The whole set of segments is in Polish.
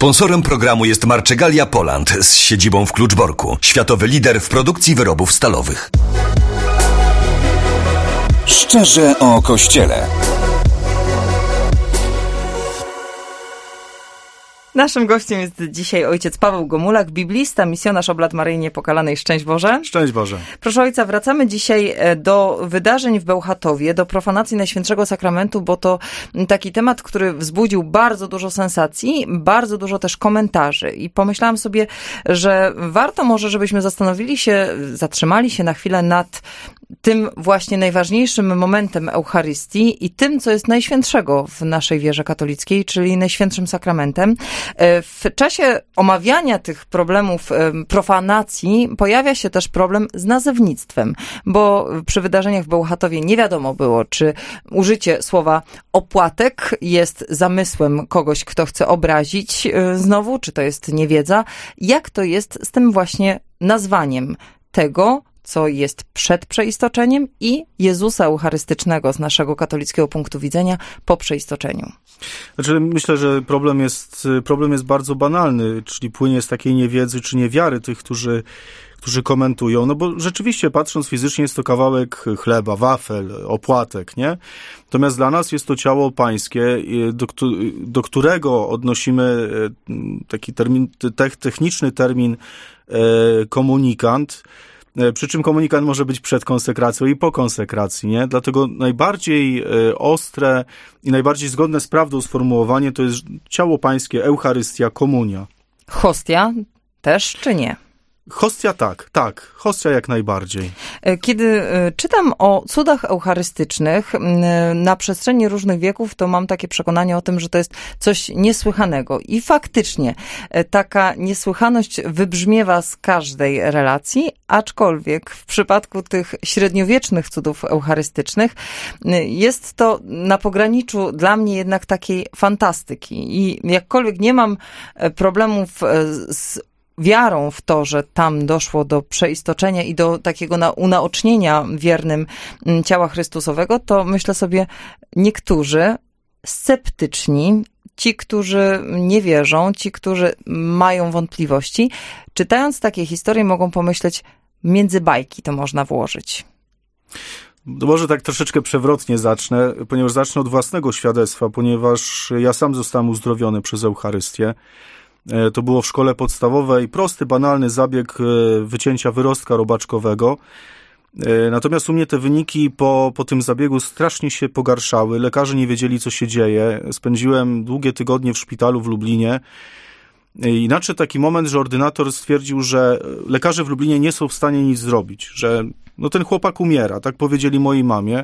Sponsorem programu jest Marczegalia Poland z siedzibą w Kluczborku. Światowy lider w produkcji wyrobów stalowych. Szczerze o Kościele. Naszym gościem jest dzisiaj ojciec Paweł Gomulak, biblista, misjonarz Oblat Maryi Niepokalanej. Szczęść Boże. Szczęść Boże. Proszę ojca, wracamy dzisiaj do wydarzeń w Bełchatowie, do profanacji Najświętszego Sakramentu, bo to taki temat, który wzbudził bardzo dużo sensacji, bardzo dużo też komentarzy. I pomyślałam sobie, że warto może, żebyśmy zatrzymali się na chwilę nad tym właśnie najważniejszym momentem Eucharystii i tym, co jest najświętszego w naszej wierze katolickiej, czyli Najświętszym Sakramentem. W czasie omawiania tych problemów profanacji pojawia się też problem z nazewnictwem, bo przy wydarzeniach w Bełchatowie nie wiadomo było, czy użycie słowa opłatek jest zamysłem kogoś, kto chce obrazić znowu, czy to jest niewiedza. Jak to jest z tym właśnie nazwaniem tego, co jest przed przeistoczeniem i Jezusa Eucharystycznego z naszego katolickiego punktu widzenia po przeistoczeniu? Znaczy, myślę, że problem jest bardzo banalny, czyli płynie z takiej niewiedzy czy niewiary tych, którzy komentują, no bo rzeczywiście patrząc fizycznie jest to kawałek chleba, wafel, opłatek, nie? Natomiast dla nas jest to ciało pańskie, do którego odnosimy taki techniczny termin komunikant. Przy czym komunikant może być przed konsekracją i po konsekracji, nie? Dlatego najbardziej ostre i najbardziej zgodne z prawdą sformułowanie to jest ciało pańskie, Eucharystia, komunia. Hostia też, czy nie? Hostia tak. Hostia jak najbardziej. Kiedy czytam o cudach eucharystycznych na przestrzeni różnych wieków, to mam takie przekonanie o tym, że to jest coś niesłychanego. I faktycznie taka niesłychaność wybrzmiewa z każdej relacji, aczkolwiek w przypadku tych średniowiecznych cudów eucharystycznych jest to na pograniczu dla mnie jednak takiej fantastyki. I jakkolwiek nie mam problemów z wiarą w to, że tam doszło do przeistoczenia i do takiego unaocznienia wiernym ciała Chrystusowego, to myślę sobie, niektórzy sceptyczni, ci, którzy nie wierzą, ci, którzy mają wątpliwości, czytając takie historie, mogą pomyśleć, między bajki to można włożyć. Może tak troszeczkę przewrotnie zacznę, ponieważ zacznę od własnego świadectwa, ponieważ ja sam zostałem uzdrowiony przez Eucharystię. To było w szkole podstawowej, prosty, banalny zabieg wycięcia wyrostka robaczkowego. Natomiast u mnie te wyniki po tym zabiegu strasznie się pogarszały. Lekarze nie wiedzieli, co się dzieje. Spędziłem długie tygodnie w szpitalu w Lublinie. I nadszedł taki moment, że ordynator stwierdził, że lekarze w Lublinie nie są w stanie nic zrobić, że ten chłopak umiera, tak powiedzieli mojej mamie.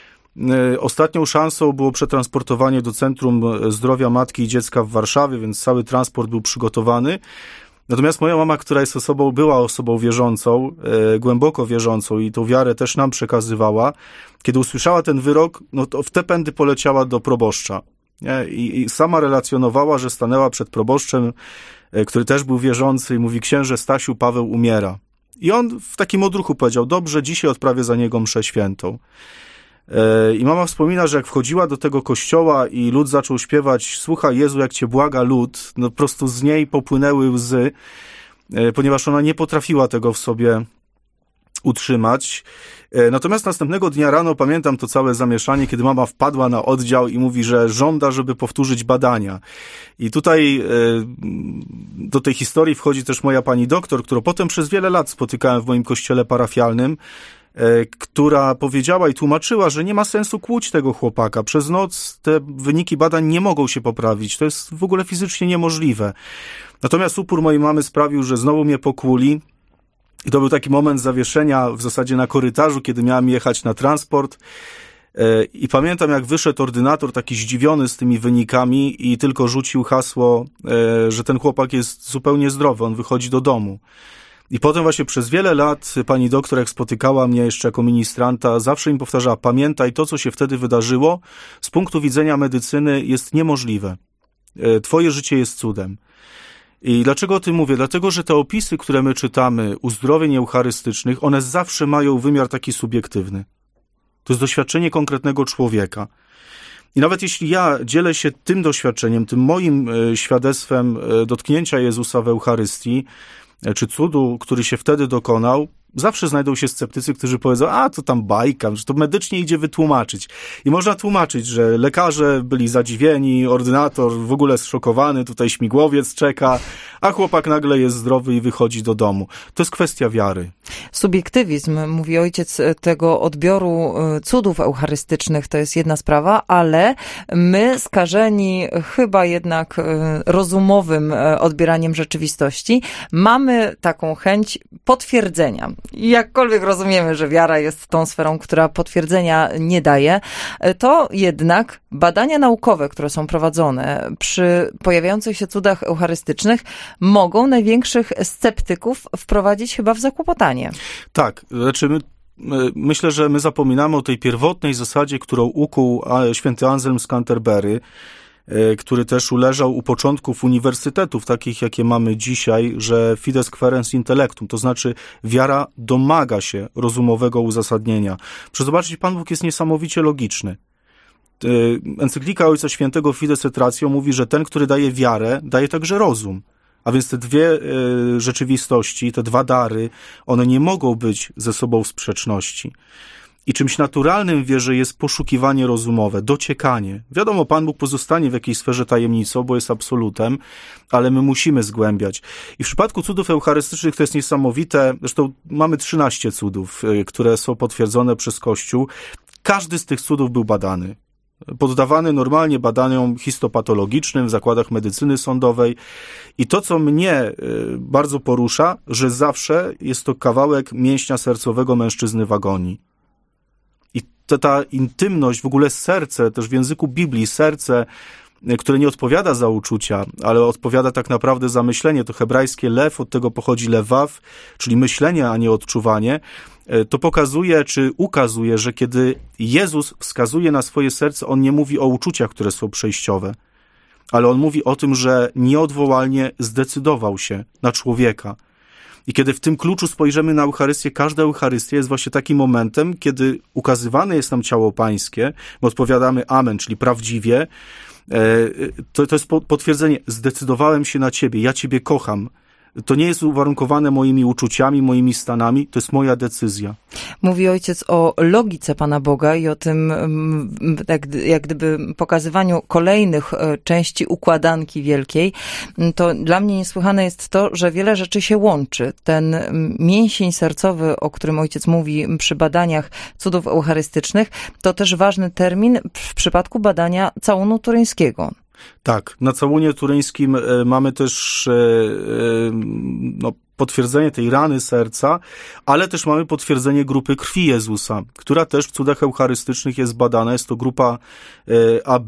Ostatnią szansą było przetransportowanie do Centrum Zdrowia Matki i Dziecka w Warszawie, więc cały transport był przygotowany. Natomiast moja mama, która była osobą wierzącą, głęboko wierzącą i tą wiarę też nam przekazywała, kiedy usłyszała ten wyrok, to w te pędy poleciała do proboszcza. Nie? I sama relacjonowała, że stanęła przed proboszczem, który też był wierzący i mówi: księże Stasiu, Paweł umiera. I on w takim odruchu powiedział: dobrze, dzisiaj odprawię za niego mszę świętą. I mama wspomina, że jak wchodziła do tego kościoła i lud zaczął śpiewać: słuchaj Jezu, jak cię błaga lud, po prostu z niej popłynęły łzy, ponieważ ona nie potrafiła tego w sobie utrzymać. Natomiast następnego dnia rano pamiętam to całe zamieszanie, kiedy mama wpadła na oddział i mówi, że żąda, żeby powtórzyć badania. I tutaj do tej historii wchodzi też moja pani doktor, którą potem przez wiele lat spotykałem w moim kościele parafialnym, która powiedziała i tłumaczyła, że nie ma sensu kłuć tego chłopaka. Przez noc te wyniki badań nie mogą się poprawić. To jest w ogóle fizycznie niemożliwe. Natomiast upór mojej mamy sprawił, że znowu mnie pokłuli. I to był taki moment zawieszenia w zasadzie na korytarzu, kiedy miałem jechać na transport. I pamiętam, jak wyszedł ordynator taki zdziwiony z tymi wynikami i tylko rzucił hasło, że ten chłopak jest zupełnie zdrowy, on wychodzi do domu. I potem właśnie przez wiele lat pani doktor, jak spotykała mnie jeszcze jako ministranta, zawsze mi powtarzała: pamiętaj, to, co się wtedy wydarzyło, z punktu widzenia medycyny jest niemożliwe. Twoje życie jest cudem. I dlaczego o tym mówię? Dlatego, że te opisy, które my czytamy uzdrowień eucharystycznych, one zawsze mają wymiar taki subiektywny. To jest doświadczenie konkretnego człowieka. I nawet jeśli ja dzielę się tym doświadczeniem, tym moim świadectwem dotknięcia Jezusa w Eucharystii, czy cudu, który się wtedy dokonał, zawsze znajdą się sceptycy, którzy powiedzą, to tam bajka, że to medycznie idzie wytłumaczyć. I można tłumaczyć, że lekarze byli zadziwieni, ordynator w ogóle zszokowany, tutaj śmigłowiec czeka, a chłopak nagle jest zdrowy i wychodzi do domu. To jest kwestia wiary. Subiektywizm, mówi ojciec, tego odbioru cudów eucharystycznych to jest jedna sprawa, ale my skażeni chyba jednak rozumowym odbieraniem rzeczywistości mamy taką chęć potwierdzenia. Jakkolwiek rozumiemy, że wiara jest tą sferą, która potwierdzenia nie daje, to jednak badania naukowe, które są prowadzone przy pojawiających się cudach eucharystycznych, mogą największych sceptyków wprowadzić chyba w zakłopotanie. Tak, myślę, że my zapominamy o tej pierwotnej zasadzie, którą ukuł święty Anselm z Canterbury, który też uleżał u początków uniwersytetów, takich jakie mamy dzisiaj, że fides quaerens intellectum, to znaczy wiara domaga się rozumowego uzasadnienia. Zobaczcie, Pan Bóg jest niesamowicie logiczny. Encyklika Ojca Świętego Fides et Ratio mówi, że ten, który daje wiarę, daje także rozum. A więc te dwie rzeczywistości, te dwa dary, one nie mogą być ze sobą w sprzeczności. I czymś naturalnym w wierze jest poszukiwanie rozumowe, dociekanie. Wiadomo, Pan Bóg pozostanie w jakiejś sferze tajemnicą, bo jest absolutem, ale my musimy zgłębiać. I w przypadku cudów eucharystycznych to jest niesamowite, zresztą mamy 13 cudów, które są potwierdzone przez Kościół. Każdy z tych cudów był badany. Poddawany normalnie badaniom histopatologicznym w zakładach medycyny sądowej. I to, co mnie bardzo porusza, że zawsze jest to kawałek mięśnia sercowego mężczyzny w agonii. I ta intymność, w ogóle serce, też w języku Biblii, serce, które nie odpowiada za uczucia, ale odpowiada tak naprawdę za myślenie. To hebrajskie lew, od tego pochodzi lewaw, czyli myślenie, a nie odczuwanie. To pokazuje, czy ukazuje, że kiedy Jezus wskazuje na swoje serce, On nie mówi o uczuciach, które są przejściowe, ale On mówi o tym, że nieodwołalnie zdecydował się na człowieka. I kiedy w tym kluczu spojrzymy na Eucharystię, każda Eucharystia jest właśnie takim momentem, kiedy ukazywane jest nam ciało Pańskie, my odpowiadamy amen, czyli prawdziwie. To jest potwierdzenie, zdecydowałem się na Ciebie, ja Ciebie kocham. To nie jest uwarunkowane moimi uczuciami, moimi stanami, to jest moja decyzja. Mówi ojciec o logice Pana Boga i o tym, jak gdyby pokazywaniu kolejnych części układanki wielkiej. To dla mnie niesłychane jest to, że wiele rzeczy się łączy. Ten mięsień sercowy, o którym ojciec mówi przy badaniach cudów eucharystycznych, to też ważny termin w przypadku badania całunu turyńskiego. Tak, na całunie turyńskim mamy też potwierdzenie tej rany serca, ale też mamy potwierdzenie grupy krwi Jezusa, która też w cudach eucharystycznych jest badana. Jest to grupa AB.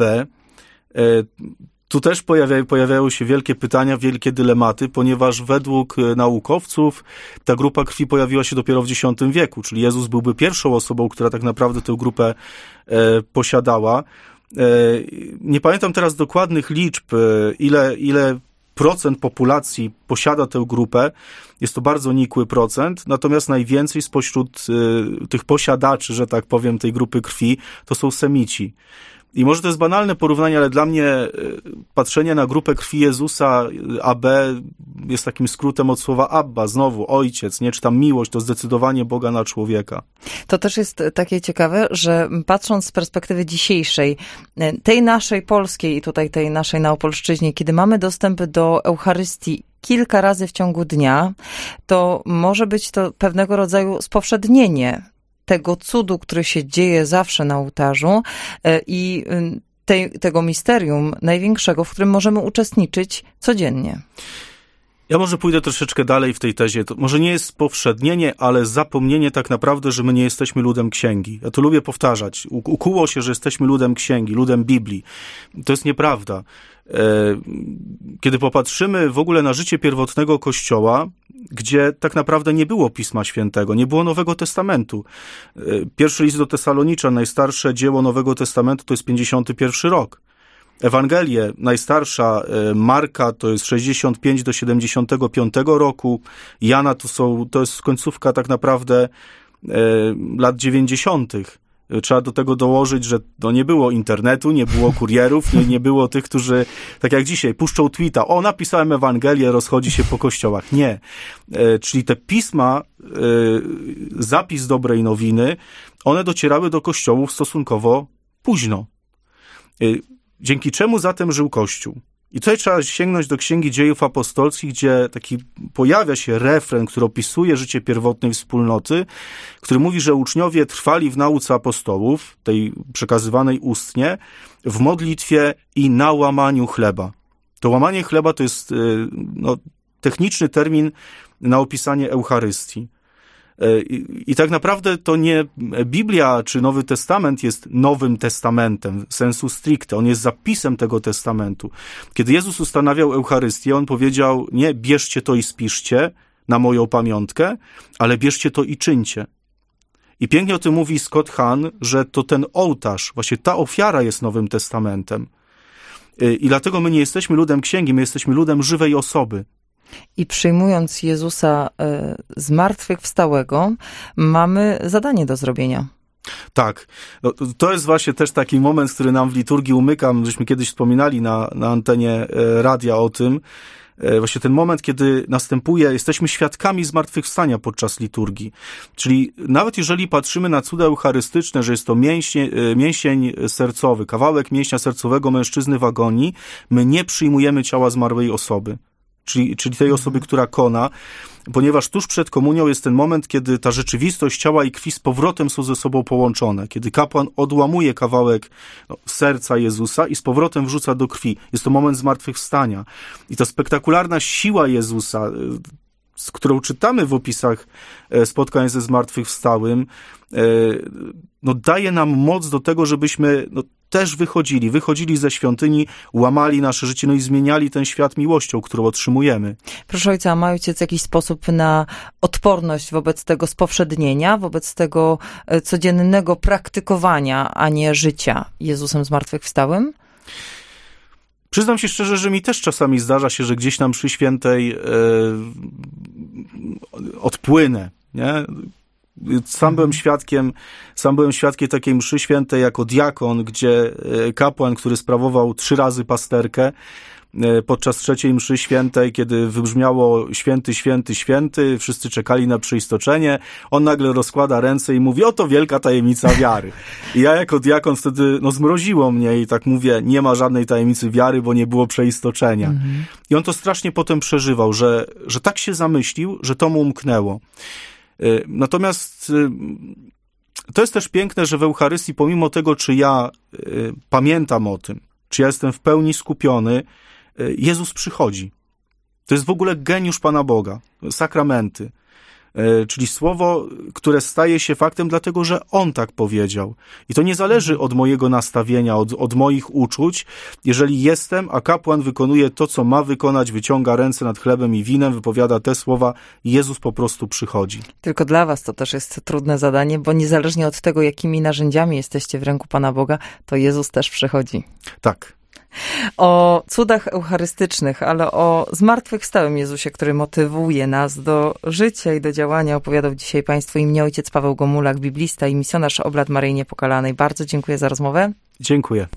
Tu też pojawiają się wielkie pytania, wielkie dylematy, ponieważ według naukowców ta grupa krwi pojawiła się dopiero w X wieku, czyli Jezus byłby pierwszą osobą, która tak naprawdę tę grupę posiadała. Nie pamiętam teraz dokładnych liczb, ile procent populacji posiada tę grupę. Jest to bardzo nikły procent, natomiast najwięcej spośród tych posiadaczy, że tak powiem, tej grupy krwi, to są Semici. I może to jest banalne porównanie, ale dla mnie patrzenie na grupę krwi Jezusa, AB, jest takim skrótem od słowa Abba, znowu ojciec, nie? Czy tam miłość, to zdecydowanie Boga na człowieka. To też jest takie ciekawe, że patrząc z perspektywy dzisiejszej, tej naszej polskiej i tutaj tej naszej na Opolszczyźnie, kiedy mamy dostęp do Eucharystii kilka razy w ciągu dnia, to może być to pewnego rodzaju spowszednienie tego cudu, który się dzieje zawsze na ołtarzu i tego misterium największego, w którym możemy uczestniczyć codziennie. Ja może pójdę troszeczkę dalej w tej tezie. To może nie jest spowszednienie, ale zapomnienie tak naprawdę, że my nie jesteśmy ludem księgi. Ja to lubię powtarzać. Ukuło się, że jesteśmy ludem księgi, ludem Biblii. To jest nieprawda. Kiedy popatrzymy w ogóle na życie pierwotnego Kościoła, gdzie tak naprawdę nie było Pisma Świętego, nie było Nowego Testamentu. Pierwszy list do Tesaloniczan, najstarsze dzieło Nowego Testamentu, to jest 51 rok. Ewangelie, najstarsza Marka, to jest 65 do 75 roku. Jana to jest końcówka tak naprawdę lat 90. Trzeba do tego dołożyć, że nie było internetu, nie było kurierów, nie było tych, którzy, tak jak dzisiaj, puszczą tweeta, napisałem Ewangelię, rozchodzi się po kościołach. Nie. Czyli te pisma, zapis dobrej nowiny, one docierały do kościołów stosunkowo późno. Dzięki czemu zatem żył Kościół? I tutaj trzeba sięgnąć do Księgi Dziejów Apostolskich, gdzie pojawia się refren, który opisuje życie pierwotnej wspólnoty, który mówi, że uczniowie trwali w nauce apostołów, tej przekazywanej ustnie, w modlitwie i na łamaniu chleba. To łamanie chleba to jest techniczny termin na opisanie Eucharystii. I tak naprawdę to nie Biblia czy Nowy Testament jest Nowym Testamentem sensu stricte. On jest zapisem tego testamentu. Kiedy Jezus ustanawiał Eucharystię, on powiedział: nie bierzcie to i spiszcie na moją pamiątkę, ale bierzcie to i czyńcie. I pięknie o tym mówi Scott Hahn, że to ten ołtarz, właśnie ta ofiara jest Nowym Testamentem. I dlatego my nie jesteśmy ludem księgi, my jesteśmy ludem żywej osoby. I przyjmując Jezusa zmartwychwstałego, mamy zadanie do zrobienia. Tak. To jest właśnie też taki moment, który nam w liturgii umyka. Żeśmy kiedyś wspominali na antenie radia o tym. Właśnie ten moment, kiedy jesteśmy świadkami zmartwychwstania podczas liturgii. Czyli nawet jeżeli patrzymy na cuda eucharystyczne, że jest to mięsień sercowy, kawałek mięśnia sercowego mężczyzny w agonii, my nie przyjmujemy ciała zmarłej osoby. Czyli tej osoby, która kona, ponieważ tuż przed komunią jest ten moment, kiedy ta rzeczywistość ciała i krwi z powrotem są ze sobą połączone, kiedy kapłan odłamuje kawałek serca Jezusa i z powrotem wrzuca do krwi. Jest to moment zmartwychwstania. I ta spektakularna siła Jezusa, z którą czytamy w opisach spotkań ze zmartwychwstałym, daje nam moc do tego, żebyśmy też wychodzili ze świątyni, łamali nasze życie, i zmieniali ten świat miłością, którą otrzymujemy. Proszę ojca, a ma ojciec jakiś sposób na odporność wobec tego spowszednienia, wobec tego codziennego praktykowania, a nie życia Jezusem zmartwychwstałym? Przyznam się szczerze, że mi też czasami zdarza się, że gdzieś na mszy świętej odpłynę, nie? Sam byłem świadkiem takiej mszy świętej jako diakon, gdzie kapłan, który sprawował 3 razy pasterkę, podczas 3. mszy świętej, kiedy wybrzmiało święty, święty, święty, wszyscy czekali na przyistoczenie, on nagle rozkłada ręce i mówi: oto wielka tajemnica wiary. I ja jako diakon wtedy, zmroziło mnie i tak mówię: nie ma żadnej tajemnicy wiary, bo nie było przeistoczenia. I on to strasznie potem przeżywał, że tak się zamyślił, że to mu umknęło. Natomiast to jest też piękne, że w Eucharystii, pomimo tego, czy ja pamiętam o tym, czy ja jestem w pełni skupiony, Jezus przychodzi. To jest w ogóle geniusz Pana Boga. Sakramenty. Czyli słowo, które staje się faktem dlatego, że On tak powiedział. I to nie zależy od mojego nastawienia, od moich uczuć. Jeżeli jestem, a kapłan wykonuje to, co ma wykonać, wyciąga ręce nad chlebem i winem, wypowiada te słowa, Jezus po prostu przychodzi. Tylko dla was to też jest trudne zadanie, bo niezależnie od tego, jakimi narzędziami jesteście w ręku Pana Boga, to Jezus też przychodzi. Tak. O cudach eucharystycznych, ale o zmartwychwstałym Jezusie, który motywuje nas do życia i do działania, opowiadał dzisiaj Państwu i mnie ojciec Paweł Gomulak, biblista i misjonarz Oblad Maryi Niepokalanej. Bardzo dziękuję za rozmowę. Dziękuję.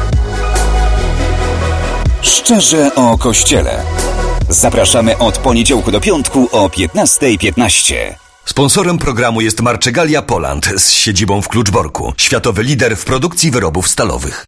Szczerze o Kościele. Zapraszamy od poniedziałku do piątku o 15:15. Sponsorem programu jest Marczegalia Poland z siedzibą w Kluczborku, światowy lider w produkcji wyrobów stalowych.